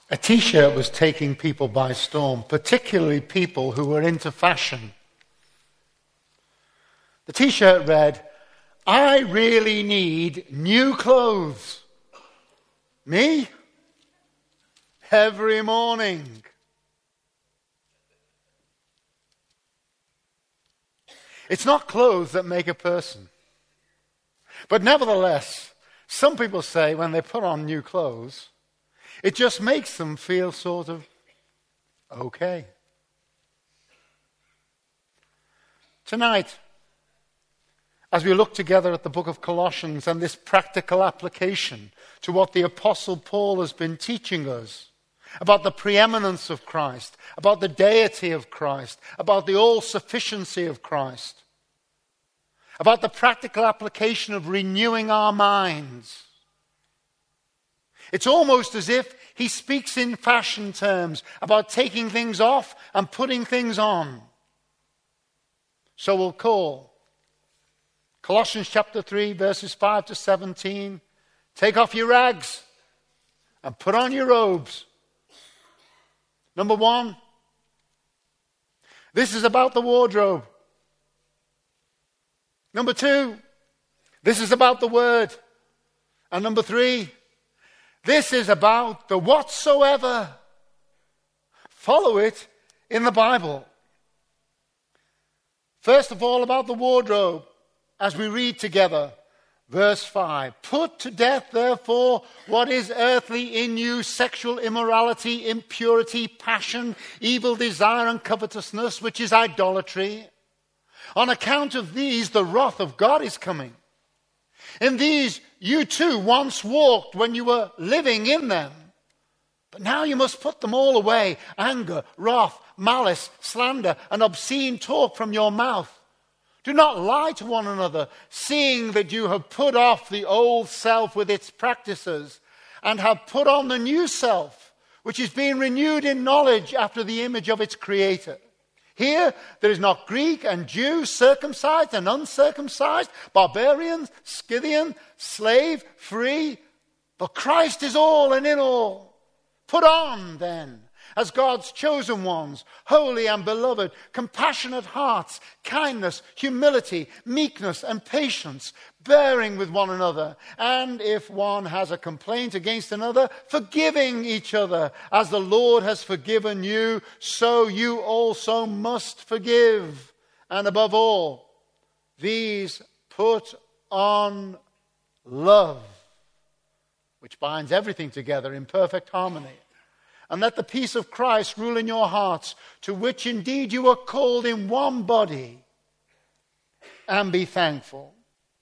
A T-shirt was taking people by storm, particularly people who were into fashion. The T-shirt read, "I really need new clothes." Me? Every morning. It's not clothes that make a person. But nevertheless, some people say when they put on new clothes, it just makes them feel sort of okay. Tonight, as we look together at the book of Colossians and this practical application to what the Apostle Paul has been teaching us about the preeminence of Christ, about the deity of Christ, about the all-sufficiency of Christ, about the practical application of renewing our minds. It's almost as if he speaks in fashion terms about taking things off and putting things on. So we'll call Colossians chapter 3, verses 5 to 17, take off your rags and put on your robes. Number 1, this is about the wardrobe. Number 2, this is about the word. And number 3, this is about the whatsoever. Follow it in the Bible. First of all, about the wardrobe, as we read together, verse 5. Put to death, therefore, what is earthly in you, sexual immorality, impurity, passion, evil desire, and covetousness, which is idolatry. On account of these, the wrath of God is coming. In these you too once walked when you were living in them. But now you must put them all away: anger, wrath, malice, slander, and obscene talk from your mouth. Do not lie to one another, seeing that you have put off the old self with its practices, and have put on the new self, which is being renewed in knowledge after the image of its creator. Here there is not Greek and Jew, circumcised and uncircumcised, barbarian, Scythian, slave, free, but Christ is all and in all. Put on, then, as God's chosen ones, holy and beloved, compassionate hearts, kindness, humility, meekness, and patience, bearing with one another, and if one has a complaint against another, forgiving each other. As the Lord has forgiven you, so you also must forgive. And above all, these put on love, which binds everything together in perfect harmony. And let the peace of Christ rule in your hearts, to which indeed you are called in one body, and be thankful.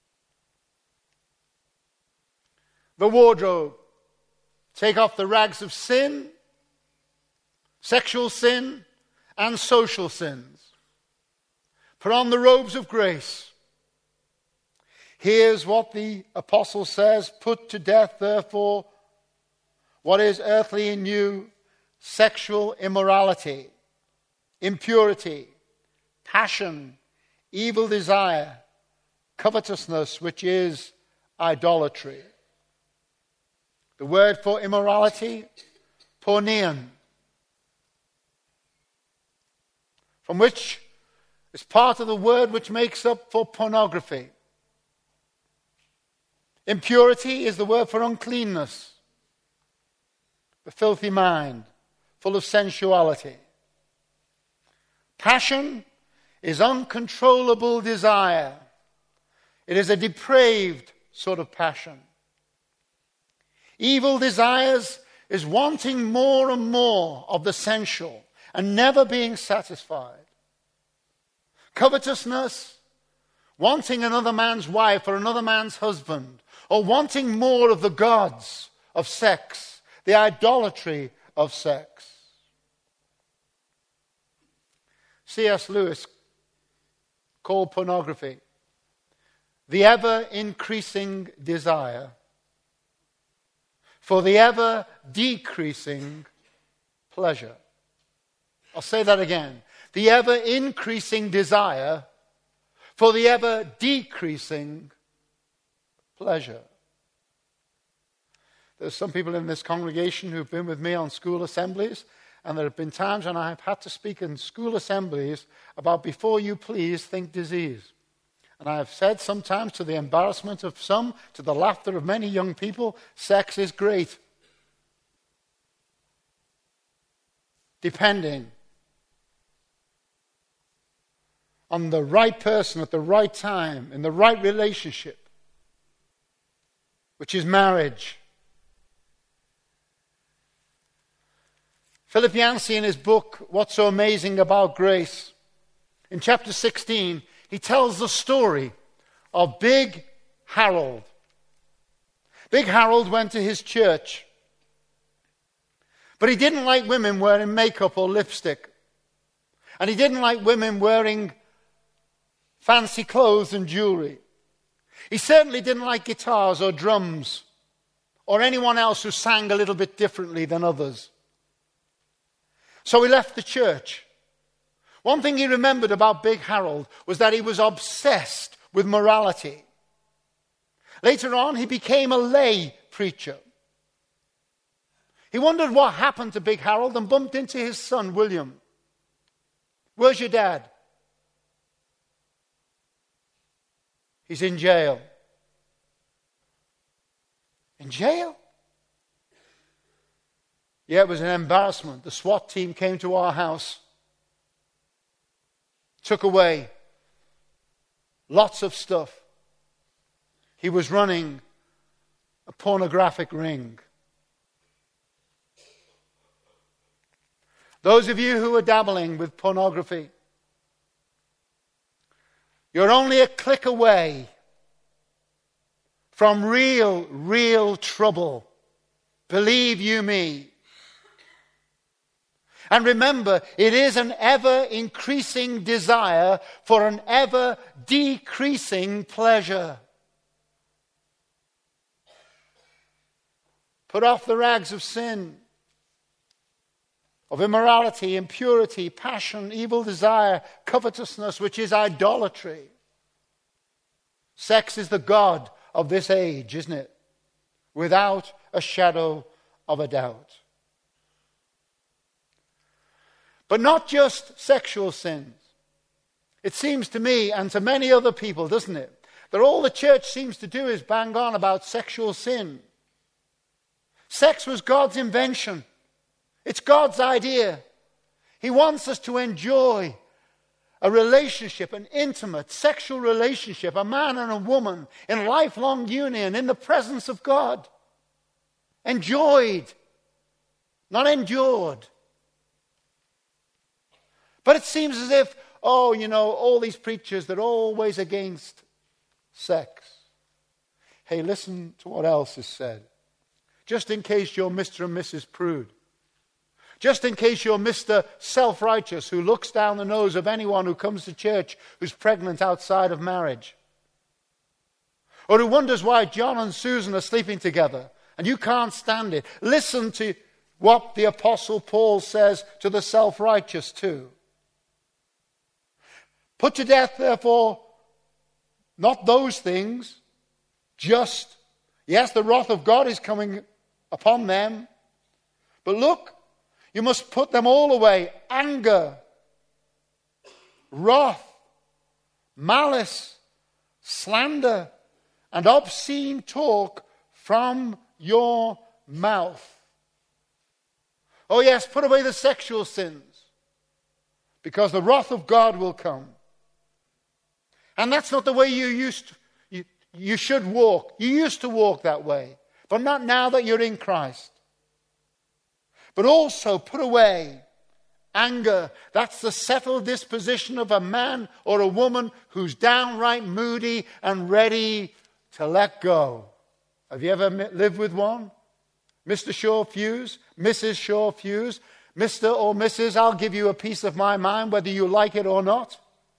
The wardrobe. Take off the rags of sin, sexual sin, and social sins. Put on the robes of grace. Here's what the apostle says: put to death, therefore, what is earthly in you, sexual immorality, impurity, passion, evil desire, covetousness, which is idolatry. The word for immorality, porneon, from which is part of the word which makes up for pornography. Impurity is the word for uncleanness, the filthy mind, full of sensuality. Passion is uncontrollable desire. It is a depraved sort of passion. Evil desires is wanting more and more of the sensual and never being satisfied. Covetousness, wanting another man's wife or another man's husband, or wanting more of the gods of sex, the idolatry of sex. C.S. Lewis called pornography the ever-increasing desire for the ever-decreasing pleasure. I'll say that again. The ever-increasing desire for the ever-decreasing pleasure. There's some people in this congregation who've been with me on school assemblies, and there have been times when I've had to speak in school assemblies about before you please think disease. And I have said sometimes, to the embarrassment of some, to the laughter of many young people, sex is great. Depending on the right person at the right time, in the right relationship, which is marriage. Philip Yancey, in his book, What's So Amazing About Grace, in chapter 16, he tells the story of Big Harold. Big Harold went to his church, but he didn't like women wearing makeup or lipstick. And he didn't like women wearing fancy clothes and jewelry. He certainly didn't like guitars or drums or anyone else who sang a little bit differently than others. So he left the church. One thing he remembered about Big Harold was that he was obsessed with morality. Later on, he became a lay preacher. He wondered what happened to Big Harold and bumped into his son, William. Where's your dad? He's in jail. In jail? Yeah, it was an embarrassment. The SWAT team came to our house, took away lots of stuff. He was running a pornographic ring. Those of you who are dabbling with pornography, you're only a click away from real trouble. Believe you me. And remember, it is an ever-increasing desire for an ever-decreasing pleasure. Put off the rags of sin, of immorality, impurity, passion, evil desire, covetousness, which is idolatry. Sex is the god of this age, isn't it? Without a shadow of a doubt. But not just sexual sins. It seems to me and to many other people, doesn't it, that all the church seems to do is bang on about sexual sin. Sex was God's invention. It's God's idea. He wants us to enjoy a relationship, an intimate sexual relationship, a man and a woman in lifelong union in the presence of God. Enjoyed, not endured. But it seems as if, all these preachers, they're always against sex. Hey, listen to what else is said. Just in case you're Mr. and Mrs. Prude. Just in case you're Mr. Self-Righteous who looks down the nose of anyone who comes to church who's pregnant outside of marriage. Or who wonders why John and Susan are sleeping together and you can't stand it. Listen to what the Apostle Paul says to the self-righteous too. Put to death, therefore, not those things, just, yes, the wrath of God is coming upon them. But look, you must put them all away. Anger, wrath, malice, slander, and obscene talk from your mouth. Oh yes, put away the sexual sins, because the wrath of God will come. And that's not the way you should walk. You used to walk that way, but not now that you're in Christ. But also put away anger. That's the settled disposition of a man or a woman who's downright moody and ready to let go. Have you ever lived with one? Mr. Shaw Fuse, Mrs. Shaw Fuse, Mr. or Mrs. I'll give you a piece of my mind whether you like it or not.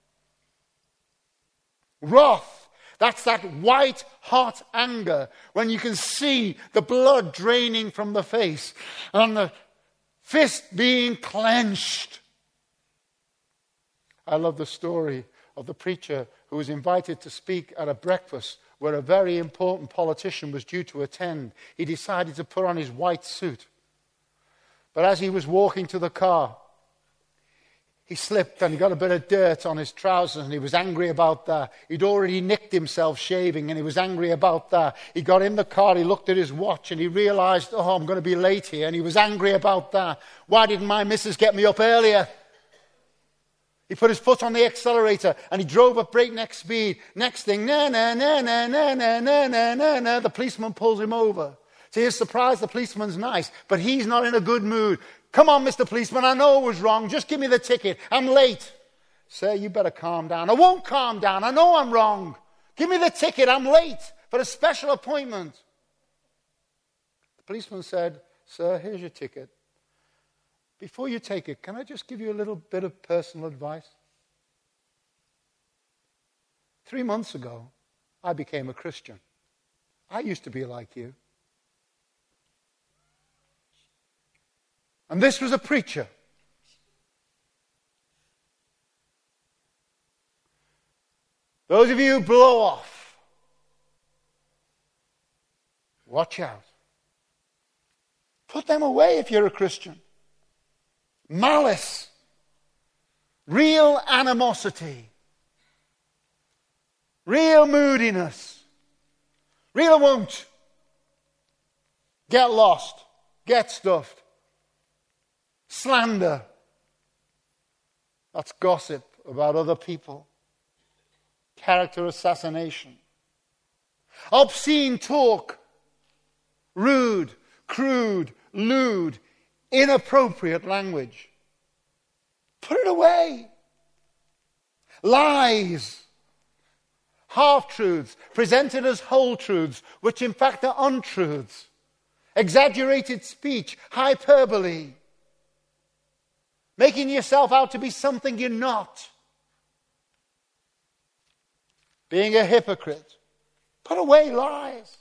Wrath, that's that white hot anger when you can see the blood draining from the face and the fist being clenched. I love the story of the preacher who was invited to speak at a breakfast where a very important politician was due to attend. He decided to put on his white suit. But as he was walking to the car, he slipped and he got a bit of dirt on his trousers and he was angry about that. He'd already nicked himself shaving and he was angry about that. He got in the car, he looked at his watch and he realized, oh, I'm going to be late here. And he was angry about that. Why didn't my missus get me up earlier? He put his foot on the accelerator and he drove at breakneck speed. Next thing, the policeman pulls him over. To his surprise, the policeman's nice, but he's not in a good mood. Come on, Mr. Policeman, I know it was wrong. Just give me the ticket. I'm late. Sir, you better calm down. I won't calm down. I know I'm wrong. Give me the ticket. I'm late for a special appointment. The policeman said, sir, here's your ticket. Before you take it, can I just give you a little bit of personal advice? 3 months ago, I became a Christian. I used to be like you. And this was a preacher. Those of you who blow off, watch out. Put them away if you're a Christian. Malice, real animosity, real moodiness, real won't. Get lost, get stuffed. Slander. That's gossip about other people. Character assassination. Obscene talk. Rude, crude, lewd, inappropriate language. Put it away. Lies. Half-truths presented as whole truths, which in fact are untruths. Exaggerated speech, hyperbole. Making yourself out to be something you're not. Being a hypocrite. Put away lies.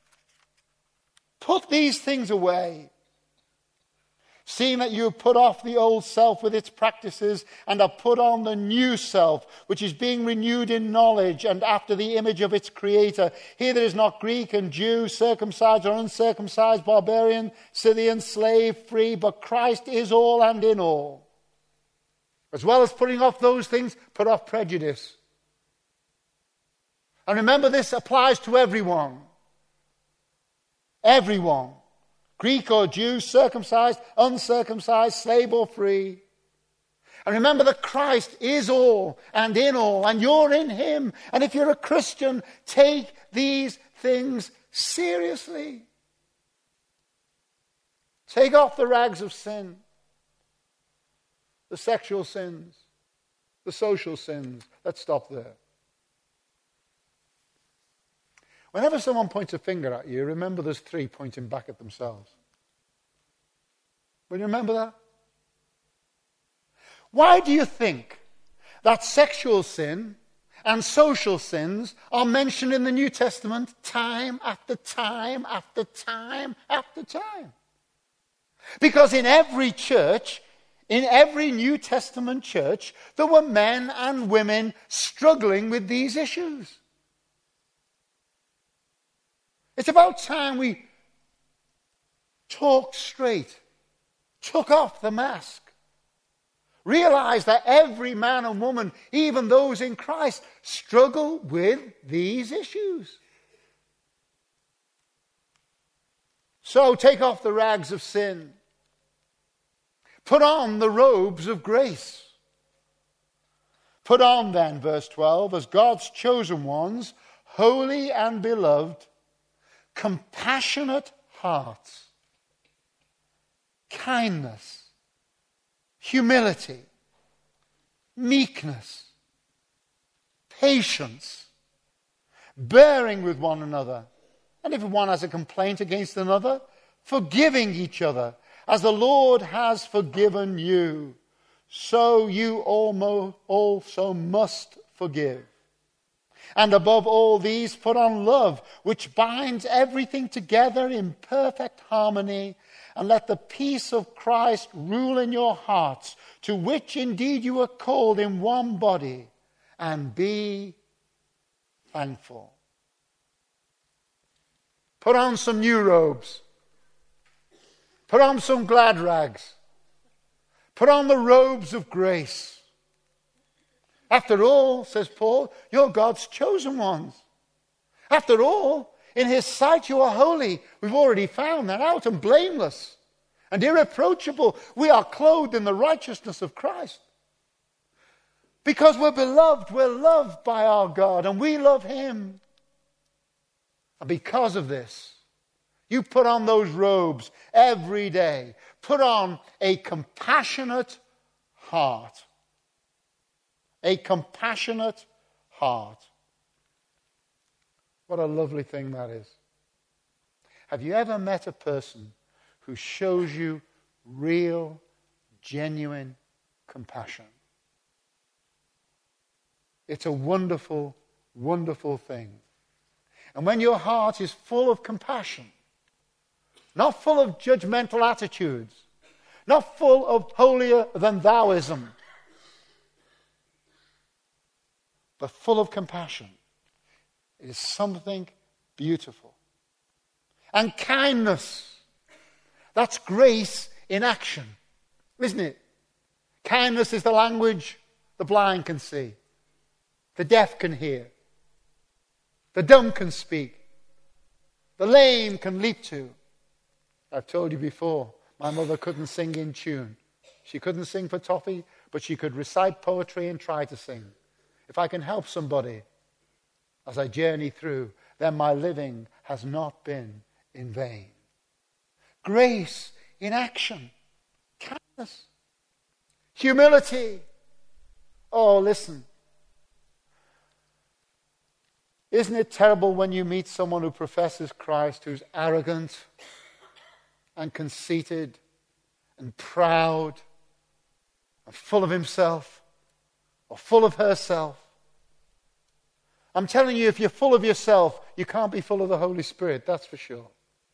Put these things away. Seeing that you have put off the old self with its practices and have put on the new self, which is being renewed in knowledge and after the image of its creator. Here there is not Greek and Jew, circumcised or uncircumcised, barbarian, Scythian, slave, free, but Christ is all and in all. As well as putting off those things, put off prejudice. And remember, this applies to everyone. Everyone. Greek or Jew, circumcised, uncircumcised, slave or free. And remember that Christ is all and in all, and you're in him. And if you're a Christian, take these things seriously. Take off the rags of sin. The sexual sins, the social sins. Let's stop there. Whenever someone points a finger at you, remember there's 3 pointing back at themselves. Will you remember that? Why do you think that sexual sin and social sins are mentioned in the New Testament time after time after time after time? Because in every church, in every New Testament church, there were men and women struggling with these issues. It's about time we talked straight, took off the mask, realized that every man and woman, even those in Christ, struggle with these issues. So take off the rags of sin. Put on the robes of grace. Put on then, verse 12, as God's chosen ones, holy and beloved, compassionate hearts, kindness, humility, meekness, patience, bearing with one another, and if one has a complaint against another, forgiving each other, as the Lord has forgiven you, so you also must forgive. And above all these, put on love, which binds everything together in perfect harmony, and let the peace of Christ rule in your hearts, to which indeed you are called in one body, and be thankful. Put on some new robes. Put on some glad rags. Put on the robes of grace. After all, says Paul, you're God's chosen ones. After all, in his sight you are holy. We've already found that out, and blameless and irreproachable. We are clothed in the righteousness of Christ. Because we're beloved, we're loved by our God, and we love him. And because of this, you put on those robes every day. Put on a compassionate heart. A compassionate heart. What a lovely thing that is. Have you ever met a person who shows you real, genuine compassion? It's a wonderful, wonderful thing. And when your heart is full of compassion, not full of judgmental attitudes, not full of holier than thouism, but full of compassion, it is something beautiful. And kindness, that's grace in action, isn't it? Kindness is the language the blind can see, the deaf can hear, the dumb can speak, the lame can leap to. I've told you before, my mother couldn't sing in tune. She couldn't sing for toffee, but she could recite poetry and try to sing. If I can help somebody as I journey through, then my living has not been in vain. Grace in action. Kindness. Humility. Oh, listen. Isn't it terrible when you meet someone who professes Christ, who's arrogant and conceited and proud and full of himself or full of herself? I'm telling you, if you're full of yourself, you can't be full of the Holy Spirit, that's for sure.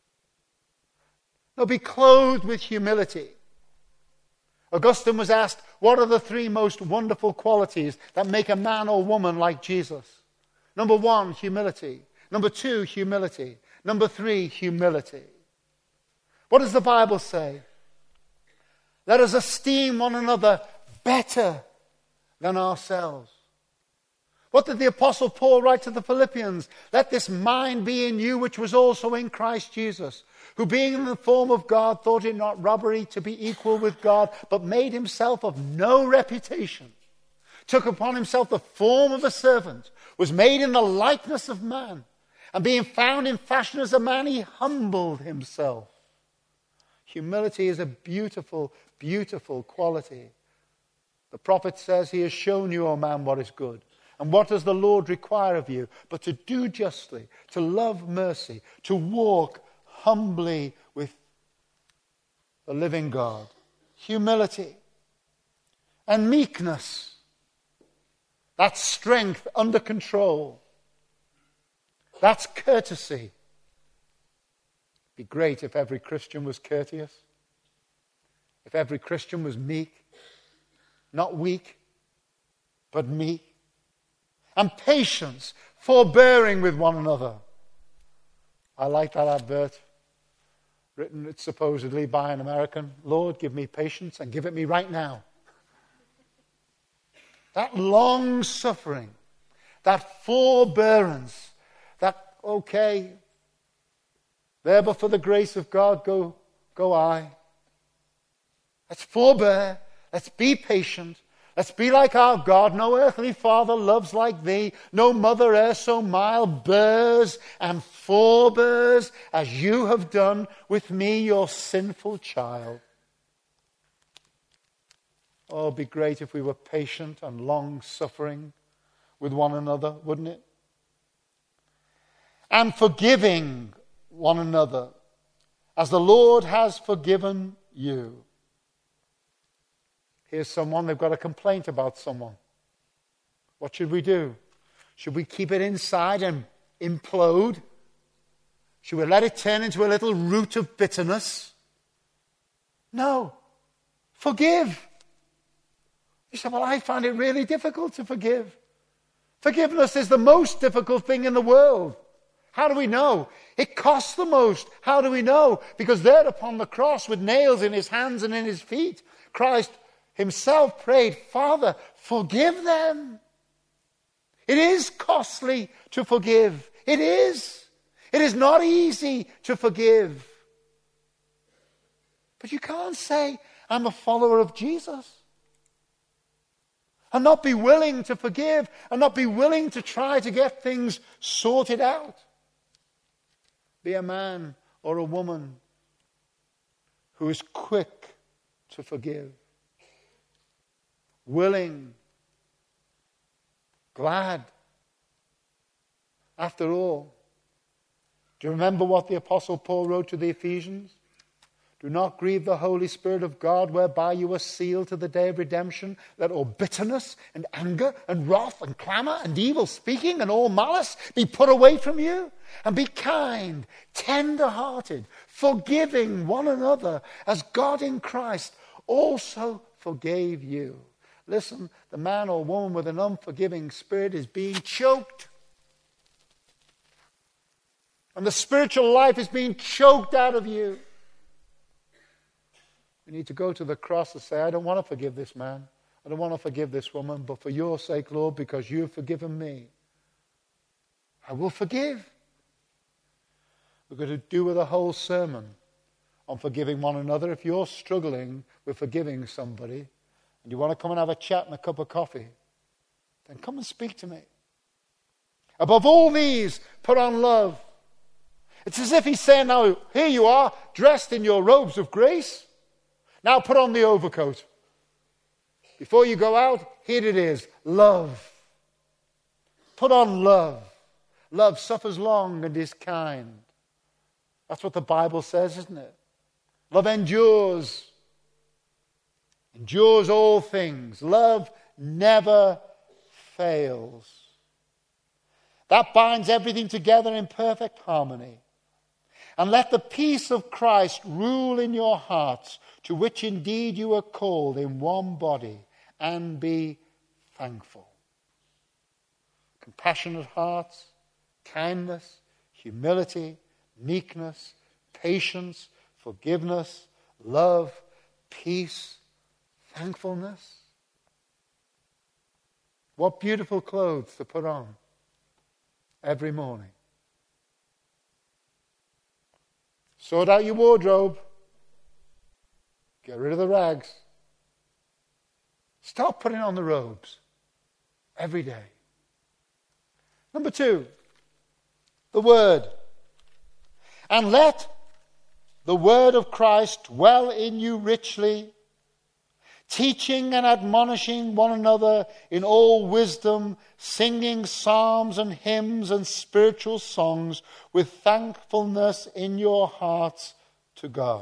No, be clothed with humility. Augustine was asked, what are the three most wonderful qualities that make a man or woman like Jesus? Number 1, humility. Number 2, humility. Number 3, humility. What does the Bible say? Let us esteem one another better than ourselves. What did the Apostle Paul write to the Philippians? Let this mind be in you which was also in Christ Jesus, who being in the form of God thought it not robbery to be equal with God, but made himself of no reputation, took upon himself the form of a servant, was made in the likeness of man, and being found in fashion as a man, he humbled himself. Humility is a beautiful, beautiful quality. The prophet says, he has shown you, O man, what is good. And what does the Lord require of you? But to do justly, to love mercy, to walk humbly with the living God. Humility and meekness. That's strength under control. That's courtesy. It'd be great if every Christian was courteous. If every Christian was meek. Not weak, but meek. And patience, forbearing with one another. I like that advert, written supposedly by an American. Lord, give me patience and give it me right now. That long suffering, that forbearance, that, okay, there but for the grace of God go I. Let's forbear, let's be patient. Let's be like our God. No earthly father loves like thee. No mother e'er so mild bears and forbears as you have done with me, your sinful child. Oh, it'd be great if we were patient and long-suffering with one another, wouldn't it? And forgiving one another as the Lord has forgiven you. Here's someone, they've got a complaint about someone. What should we do? Should we keep it inside and implode? Should we let it turn into a little root of bitterness? No. Forgive. You say, well, I find it really difficult to forgive. Forgiveness is the most difficult thing in the world. How do we know? It costs the most. How do we know? Because there upon the cross with nails in his hands and in his feet, Christ himself prayed, Father, forgive them. It is costly to forgive. It is. It is not easy to forgive. But you can't say, I'm a follower of Jesus, and not be willing to forgive, and not be willing to try to get things sorted out. Be a man or a woman who is quick to forgive, willing, glad. After all, do you remember what the Apostle Paul wrote to the Ephesians? Do not grieve the Holy Spirit of God, whereby you are sealed to the day of redemption. Let all bitterness and anger and wrath and clamor and evil speaking and all malice be put away from you. And be kind, tender-hearted, forgiving one another, as God in Christ also forgave you. Listen, the man or woman with an unforgiving spirit is being choked. And the spiritual life is being choked out of you. We need to go to the cross and say, I don't want to forgive this man. I don't want to forgive this woman. But for your sake, Lord, because you've forgiven me, I will forgive. We're going to do with a whole sermon on forgiving one another. If you're struggling with forgiving somebody and you want to come and have a chat and a cup of coffee, then come and speak to me. Above all these, put on love. It's as if he's saying now, here you are, dressed in your robes of grace. Now put on the overcoat. Before you go out, here it is, love. Put on love. Love suffers long and is kind. That's what the Bible says, isn't it? Love endures. Endures all things. Love never fails. That binds everything together in perfect harmony. And let the peace of Christ rule in your hearts, to which indeed you are called in one body, and be thankful. Compassionate hearts, kindness, humility, meekness, patience, forgiveness, love, peace, thankfulness. What beautiful clothes to put on every morning. Sort out your wardrobe. Get rid of the rags. Start putting on the robes every day. Number 2, the Word. And let the Word of Christ dwell in you richly, teaching and admonishing one another in all wisdom, singing psalms and hymns and spiritual songs with thankfulness in your hearts to God.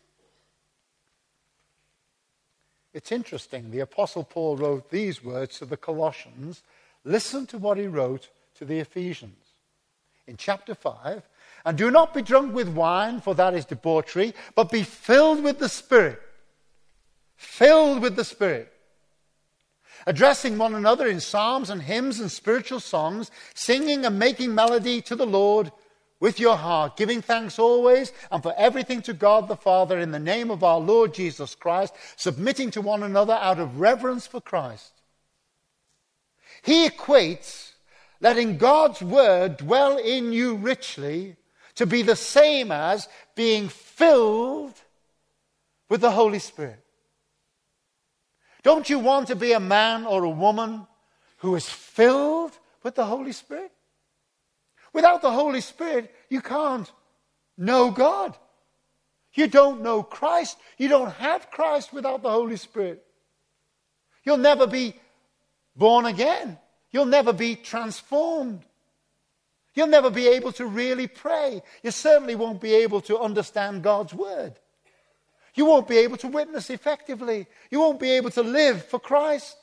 It's interesting. The Apostle Paul wrote these words to the Colossians. Listen to what he wrote to the Ephesians. In chapter 5, and do not be drunk with wine, for that is debauchery, but be filled with the Spirit. Filled with the Spirit. Addressing one another in psalms and hymns and spiritual songs, singing and making melody to the Lord with your heart, giving thanks always and for everything to God the Father in the name of our Lord Jesus Christ, submitting to one another out of reverence for Christ. He equates letting God's word dwell in you richly to be the same as being filled with the Holy Spirit. Don't you want to be a man or a woman who is filled with the Holy Spirit? Without the Holy Spirit, you can't know God. You don't know Christ. You don't have Christ without the Holy Spirit. You'll never be born again. You'll never be transformed. You'll never be able to really pray. You certainly won't be able to understand God's word. You won't be able to witness effectively. You won't be able to live for Christ.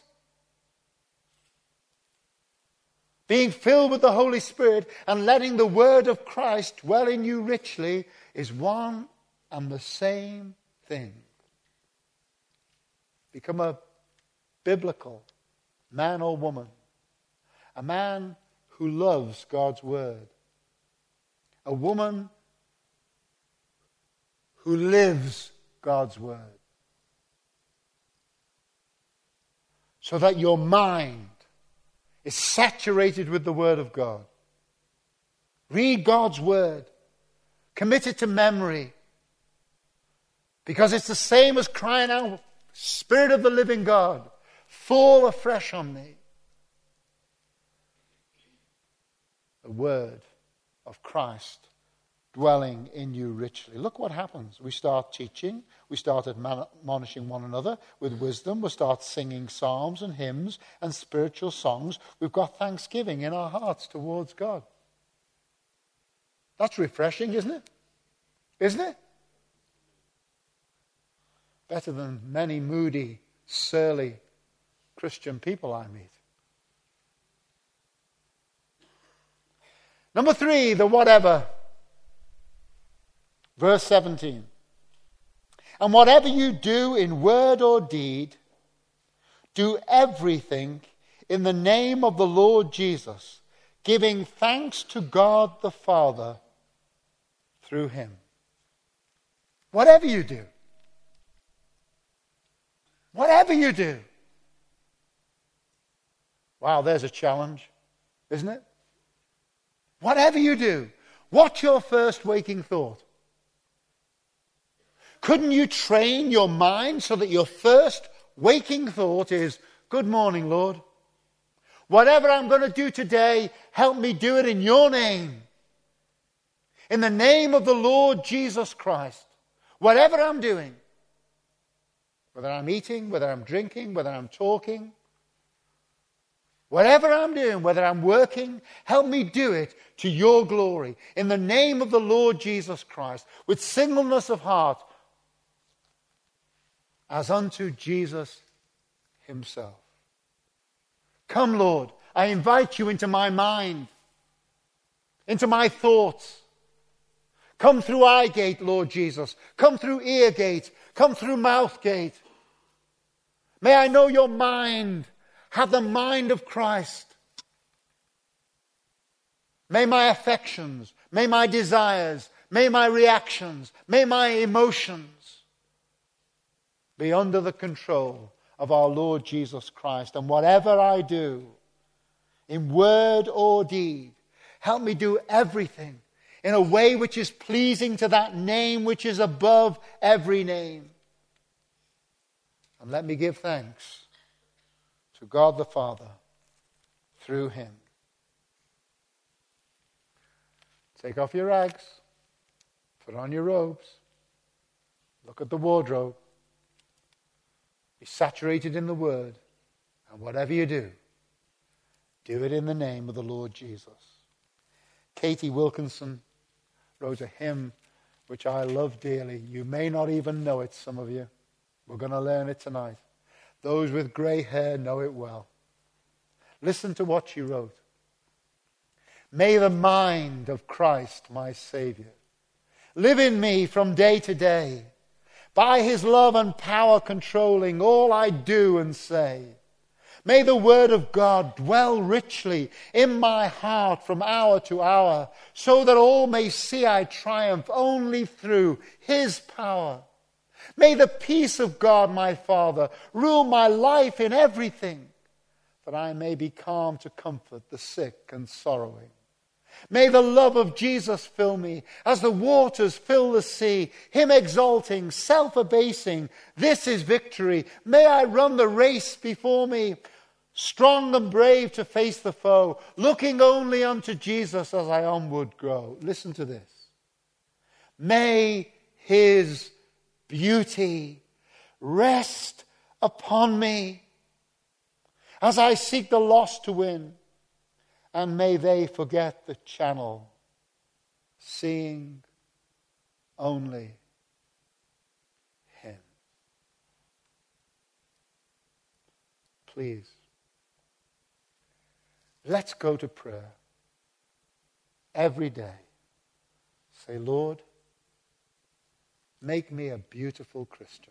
Being filled with the Holy Spirit and letting the word of Christ dwell in you richly is one and the same thing. Become a biblical man or woman. A man who loves God's word. a woman who lives God's word. So that your mind is saturated with the word of God. Read God's word. Commit it to memory. Because it's the same as crying out, Spirit of the living God, fall afresh on me. The word of Christ dwelling in you richly. Look what happens. We start teaching. We start admonishing one another with wisdom. We start singing psalms and hymns and spiritual songs. We've got thanksgiving in our hearts towards God. That's refreshing, isn't it? Isn't it? Better than many moody, surly Christian people I meet. Number 3, the whatever. Verse 17. And whatever you do in word or deed, do everything in the name of the Lord Jesus, giving thanks to God the Father through him. Whatever you do. Whatever you do. Wow, there's a challenge, isn't it? Whatever you do, what's your first waking thought? Couldn't you train your mind so that your first waking thought is, good morning, Lord. Whatever I'm going to do today, help me do it in your name. In the name of the Lord Jesus Christ. Whatever I'm doing, whether I'm eating, whether I'm drinking, whether I'm talking, whatever I'm doing, whether I'm working, help me do it to your glory. In the name of the Lord Jesus Christ, with singleness of heart, as unto Jesus himself. Come, Lord, I invite you into my mind, into my thoughts. Come through eye gate, Lord Jesus. Come through ear gate. Come through mouth gate. May I know your mind. Have the mind of Christ. May my affections, may my desires, may my reactions, may my emotions be under the control of our Lord Jesus Christ. And whatever I do, in word or deed, help me do everything in a way which is pleasing to that name which is above every name. And let me give thanks to God the Father through him. Take off your rags. Put on your robes. Look at the wardrobe. Be saturated in the word. And whatever you do, do it in the name of the Lord Jesus. Katie Wilkinson wrote a hymn which I love dearly. You may not even know it, some of you. We're going to learn it tonight. Those with grey hair know it well. Listen to what she wrote. May the mind of Christ, my Savior, live in me from day to day, by his love and power controlling all I do and say. May the word of God dwell richly in my heart from hour to hour, so that all may see I triumph only through his power. May the peace of God, my Father, rule my life in everything, that I may be calm to comfort the sick and sorrowing. May the love of Jesus fill me as the waters fill the sea, him exalting, self-abasing. This is victory. May I run the race before me, strong and brave to face the foe, looking only unto Jesus as I onward grow. Listen to this. May his beauty rest upon me as I seek the lost to win. And may they forget the channel, seeing only him. Please, let's go to prayer every day. Say, Lord, make me a beautiful Christian.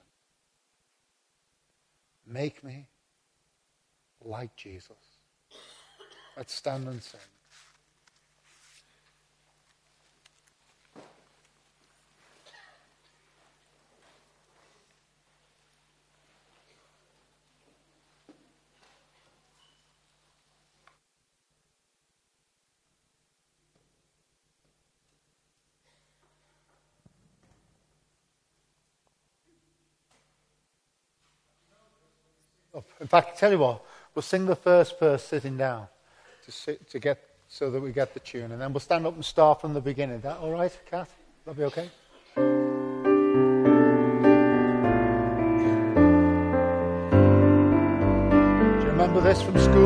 Make me like Jesus. Let's stand and sing. up. In fact, tell you what, we'll sing the first verse sitting down so that we get the tune, and then we'll stand up and start from the beginning. Is that all right, Kath? That'll be okay? Do you remember this from school?